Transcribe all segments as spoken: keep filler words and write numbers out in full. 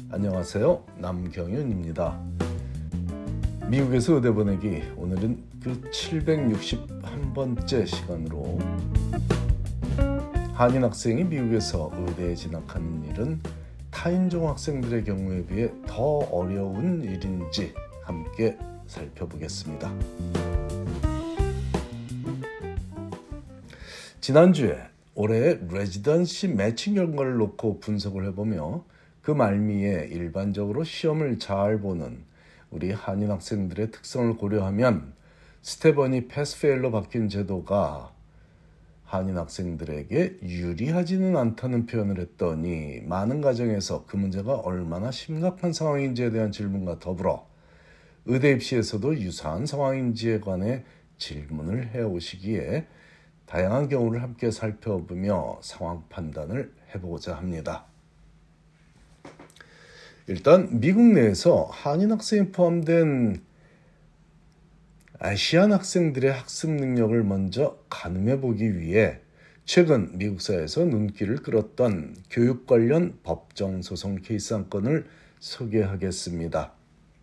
안녕하세요. 남경윤입니다. 미국에서 의대 보내기, 오늘은 그 칠백육십일 번째 시간으로 한인 학생이 미국에서 의대에 진학하는 일은 타인종 학생들의 경우에 비해 더 어려운 일인지 함께 살펴보겠습니다. 지난주에 올해의 레지던시 매칭 결과를 놓고 분석을 해보며 그 말미에 일반적으로 시험을 잘 보는 우리 한인 학생들의 특성을 고려하면 스텝원이 패스페일로 바뀐 제도가 한인 학생들에게 유리하지는 않다는 표현을 했더니 많은 가정에서 그 문제가 얼마나 심각한 상황인지에 대한 질문과 더불어 의대 입시에서도 유사한 상황인지에 관해 질문을 해오시기에 다양한 경우를 함께 살펴보며 상황 판단을 해보고자 합니다. 일단 미국 내에서 한인 학생이 포함된 아시안 학생들의 학습 능력을 먼저 가늠해 보기 위해 최근 미국 사회에서 눈길을 끌었던 교육 관련 법정 소송 케이스 한 건을 소개하겠습니다.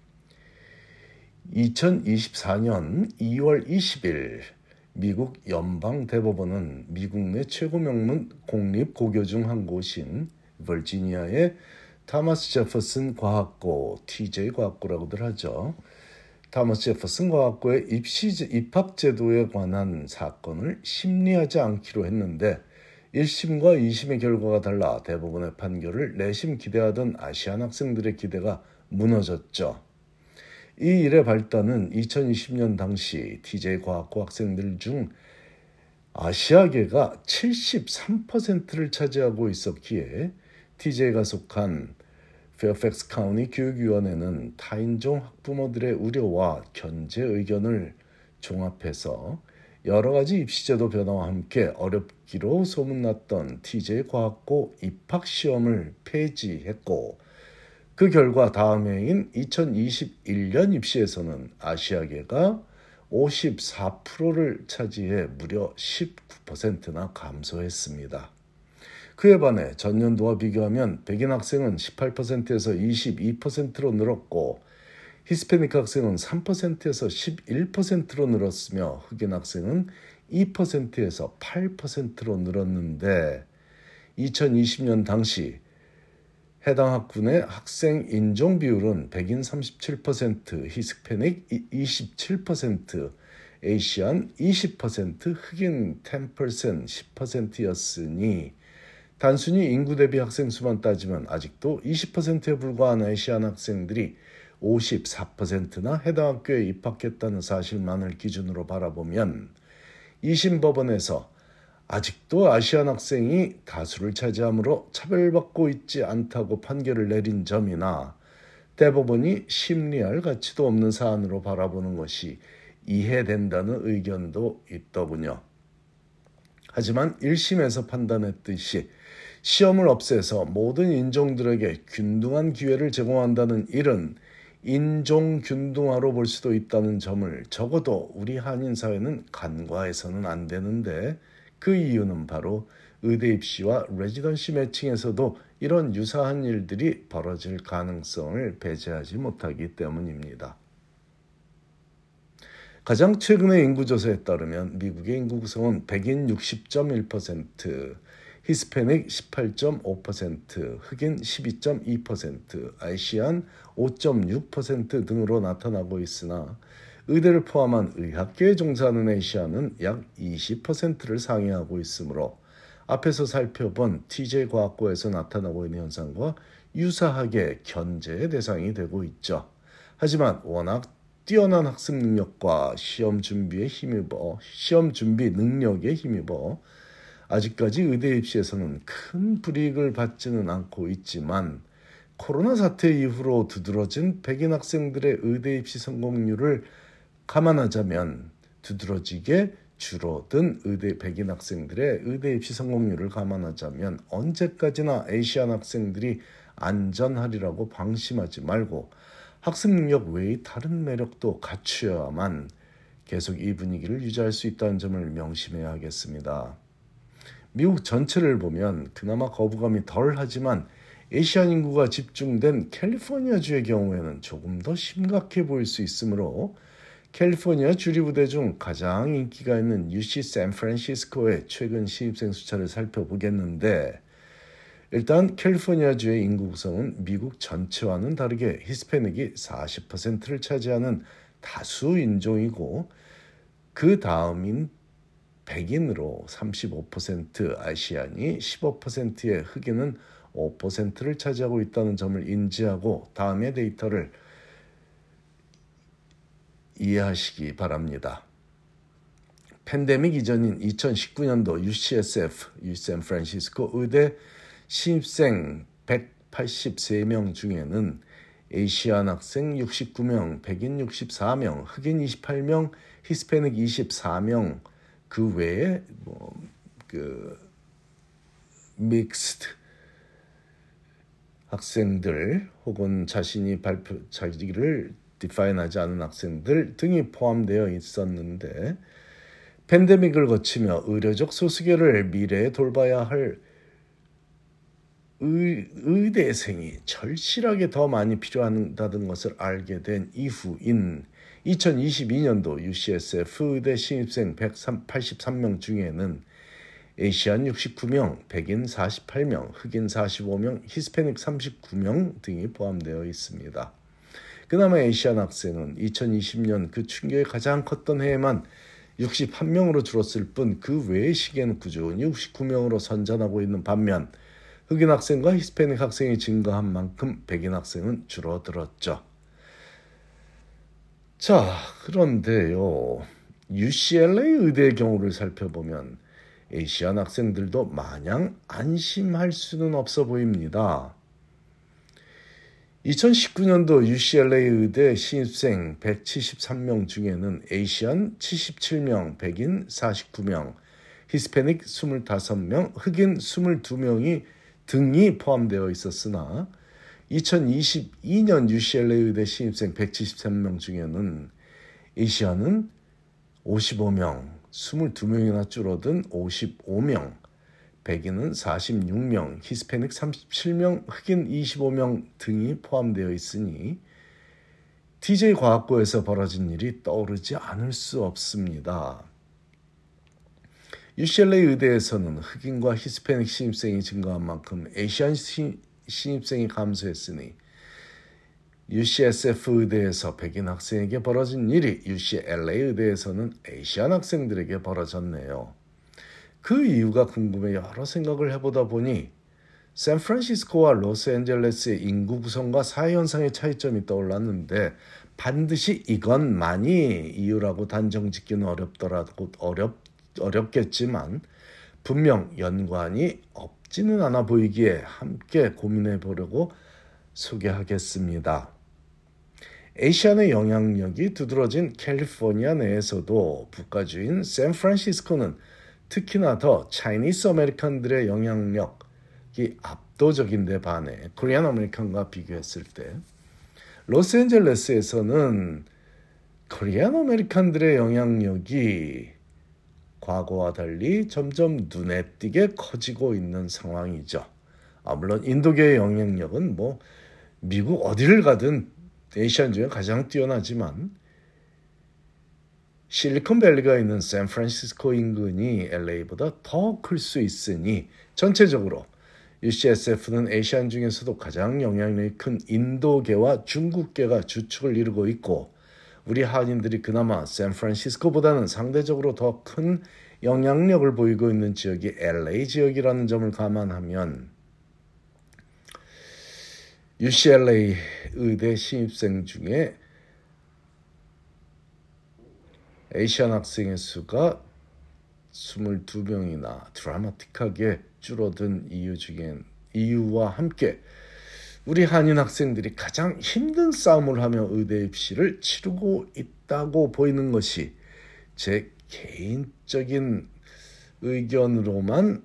이천이십사 년 이월 이십일 미국 연방대법원은 미국 내 최고 명문 공립 고교 중 한 곳인 버지니아의 타머스 제퍼슨 과학고, 티제이 과학고라고들 하죠. 타머스 제퍼슨 과학고의 입시, 입학 제도에 관한 사건을 심리하지 않기로 했는데 일 심과 이 심의 결과가 달라 대법원의 판결을 내심 기대하던 아시안 학생들의 기대가 무너졌죠. 이 일의 발단은 이천이십 년 당시 티제이 과학고 학생들 중 아시아계가 칠십삼 퍼센트를 차지하고 있었기에 티제이가 속한 페어팩스 카운티 교육위원회는 타인종 학부모들의 우려와 견제 의견을 종합해서 여러 가지 입시제도 변화와 함께 어렵기로 소문났던 티제이 과학고 입학시험을 폐지했고 그 결과 다음 해인 이천이십일 년 입시에서는 아시아계가 오십사 퍼센트를 차지해 무려 십구 퍼센트나 감소했습니다. 그에 반해 전년도와 비교하면 백인 학생은 십팔 퍼센트에서 이십이 퍼센트로 늘었고 히스패닉 학생은 삼 퍼센트에서 십일 퍼센트로 늘었으며 흑인 학생은 이 퍼센트에서 팔 퍼센트로 늘었는데 이천이십 년 당시 해당 학군의 학생 인종 비율은 백인 삼십칠 퍼센트, 히스패닉 이십칠 퍼센트, 에이시안 이십 퍼센트, 흑인 십 퍼센트, 십 퍼센트였으니 단순히 인구 대비 학생 수만 따지면 아직도 이십 퍼센트에 불과한 아시안 학생들이 오십사 퍼센트나 해당 학교에 입학했다는 사실만을 기준으로 바라보면 이심 법원에서 아직도 아시안 학생이 다수를 차지하므로 차별받고 있지 않다고 판결을 내린 점이나 대법원이 심리할 가치도 없는 사안으로 바라보는 것이 이해된다는 의견도 있더군요. 하지만 일 심에서 판단했듯이 시험을 없애서 모든 인종들에게 균등한 기회를 제공한다는 일은 인종균등화로 볼 수도 있다는 점을 적어도 우리 한인 사회는 간과해서는 안 되는데 그 이유는 바로 의대 입시와 레지던시 매칭에서도 이런 유사한 일들이 벌어질 가능성을 배제하지 못하기 때문입니다. 가장 최근의 인구조사에 따르면 미국의 인구 구성은 백인 육십 점 일 퍼센트, 히스패닉 십팔 점 오 퍼센트, 흑인 십이 점 이 퍼센트, 아시안 오 점 육 퍼센트 등으로 나타나고 있으나 의대를 포함한 의학계에 종사하는 아시안은 약 이십 퍼센트를 상회하고 있으므로 앞에서 살펴본 티제이 과학고에서 나타나고 있는 현상과 유사하게 견제의 대상이 되고 있죠. 하지만 워낙 뛰어난 학습 능력과 시험 준비에 힘입어 시험 준비 능력에 힘입어 아직까지 의대 입시에서는 큰 불이익을 받지는 않고 있지만 코로나 사태 이후로 두드러진 백인 학생들의 의대 입시 성공률을 감안하자면 두드러지게 줄어든 의대 백인 학생들의 의대 입시 성공률을 감안하자면 언제까지나 아시안 학생들이 안전하리라고 방심하지 말고 학습 능력 외의 다른 매력도 갖추어야만 계속 이 분위기를 유지할 수 있다는 점을 명심해야 하겠습니다. 미국 전체를 보면 그나마 거부감이 덜하지만 아시안 인구가 집중된 캘리포니아주의 경우에는 조금 더 심각해 보일 수 있으므로 캘리포니아 주립부대 중 가장 인기가 있는 유씨 샌프란시스코의 최근 신입생 수차를 살펴보겠는데, 일단 캘리포니아주의 인구 구성은 미국 전체와는 다르게 히스패닉이 사십 퍼센트를 차지하는 다수 인종이고, 그 다음인 백인으로 삼십오 퍼센트, 아시안이 십오 퍼센트의 흑인은 오 퍼센트를 차지하고 있다는 점을 인지하고 다음의 데이터를 이해하시기 바랍니다. 팬데믹 이전인 이천십구 년도 유씨에스에프, 유샌프란시스코 의대 신입생 백팔십삼 명 중에는 아시안 학생 육십구 명, 백인 육십사 명, 흑인 이십팔 명, 히스패닉 이십사 명, 그 외에 뭐그 믹스드 학생들 혹은 자신이 발표 자기를 디파인하지 않은 학생들 등이 포함되어 있었는데, 팬데믹을 거치며 의료적 소수계를 미래에 돌봐야 할 의, 의대생이 절실하게 더 많이 필요하다는 것을 알게 된 이후인 이천이십이 년도 유씨에스에프 의대 신입생 백팔십삼 명 중에는 아시안 육십구 명, 백인 사십팔 명, 흑인 사십오 명, 히스패닉 삼십구 명 등이 포함되어 있습니다. 그나마 아시안 학생은 이천이십 년 그 충격이 가장 컸던 해에만 육십일 명으로 줄었을 뿐, 그 외의 시기에는 꾸준히 육십구 명으로 선전하고 있는 반면, 흑인 학생과 히스패닉 학생이 증가한 만큼 백인 학생은 줄어들었죠. 자, 그런데요, 유씨엘에이 의대의 경우를 살펴보면 아시안 학생들도 마냥 안심할 수는 없어 보입니다. 이천십구 년도 유씨엘에이 의대 신입생 백칠십삼 명 중에는 아시안 칠십칠 명, 백인 사십구 명, 히스패닉 이십오 명, 흑인 이십이 명이 등이 포함되어 있었으나, 이천이십이 년 유씨엘에이 의대 신입생 백칠십삼 명 중에는 아시안은 오십오 명, 이십이 명이나 줄어든 오십오 명, 백인은 사십육 명, 히스패닉 삼십칠 명, 흑인 이십오 명 등이 포함되어 있으니 티제이 과학고에서 벌어진 일이 떠오르지 않을 수 없습니다. 유씨엘에이 의대에서는 흑인과 히스패닉 신입생이 증가한 만큼 아시안 신입생이 감소했으니, 유씨에스에프 의대에서 백인 학생에게 벌어진 일이 유씨엘에이 의대에서는 아시안 학생들에게 벌어졌네요. 그 이유가 궁금해 여러 생각을 해보다 보니 샌프란시스코와 로스앤젤레스의 인구 구성과 사회현상의 차이점이 떠올랐는데, 반드시 이것만이 이유라고 단정짓기는 어렵더라도 어렵, 어렵겠지만 분명 연관이 없지는 않아 보이기에 함께 고민해 보려고 소개하겠습니다. 아시안의 영향력이 두드러진 캘리포니아 내에서도 북가주인 샌프란시스코는 특히나 더 차이니스 아메리칸들의 영향력이 압도적인데 반해 코리안 아메리칸과 비교했을 때 로스앤젤레스에서는 코리안 아메리칸들의 영향력이 과거와 달리 점점 눈에 띄게 커지고 있는 상황이죠. 아, 물론 인도계의 영향력은 뭐 미국 어디를 가든 아시안 중에 가장 뛰어나지만, 실리콘밸리가 있는 샌프란시스코 인근이 엘에이보다 더 클 수 있으니 전체적으로 유씨에스에프는 아시안 중에서도 가장 영향력이 큰 인도계와 중국계가 주축을 이루고 있고, 우리 한인들이 그나마 샌프란시스코보다는 상대적으로 더 큰 영향력을 보이고 있는 지역이 엘에이 지역이라는 점을 감안하면 유씨엘에이 의대 신입생 중에 아시안 학생의 수가 이십이 명이나 드라마틱하게 줄어든 이유 중엔 이유와 함께 우리 한인 학생들이 가장 힘든 싸움을 하며 의대 입시를 치르고 있다고 보이는 것이 제 개인적인 의견으로만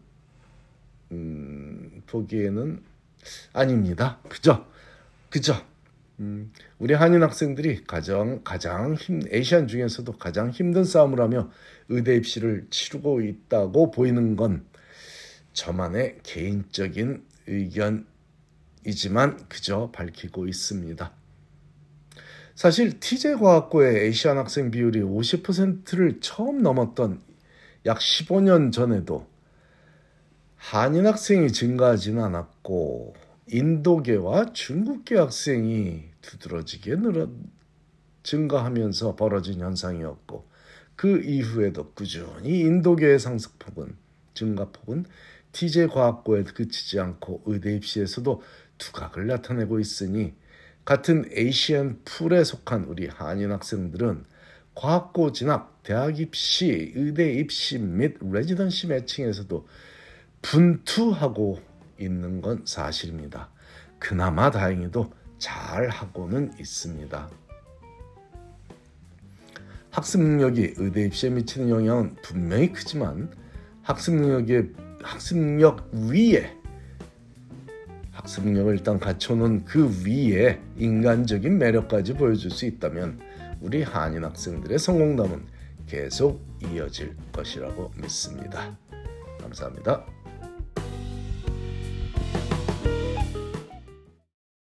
음, 보기에는 아닙니다. 그죠? 그죠? 음, 우리 한인 학생들이 가장 가장 힘 아시안 중에서도 가장 힘든 싸움을 하며 의대 입시를 치르고 있다고 보이는 건 저만의 개인적인 의견 이지만 그저 밝히고 있습니다. 사실 티제이 과학고의 에이시안 학생 비율이 오십 퍼센트를 처음 넘었던 약 십오 년 전에도 한인 학생이 증가하지는 않았고 인도계와 중국계 학생이 두드러지게 늘어 증가하면서 벌어진 현상이었고 그 이후에도 꾸준히 인도계의 상승폭은 증가폭은 티제이 과학고에 그치지 않고 의대 입시에서도 두각을 나타내고 있으니 같은 에이시안 풀에 속한 우리 한인 학생들은 과학고 진학, 대학 입시, 의대 입시 및 레지던시 매칭에서도 분투하고 있는 건 사실입니다. 그나마 다행히도 잘 하고는 있습니다. 학습 능력이 의대 입시에 미치는 영향은 분명히 크지만 학습 능력의 학습 능력 위에 학습 능력을 일단 갖춰놓은 그 위에 인간적인 매력까지 보여줄 수 있다면 우리 한인 학생들의 성공담은 계속 이어질 것이라고 믿습니다. 감사합니다.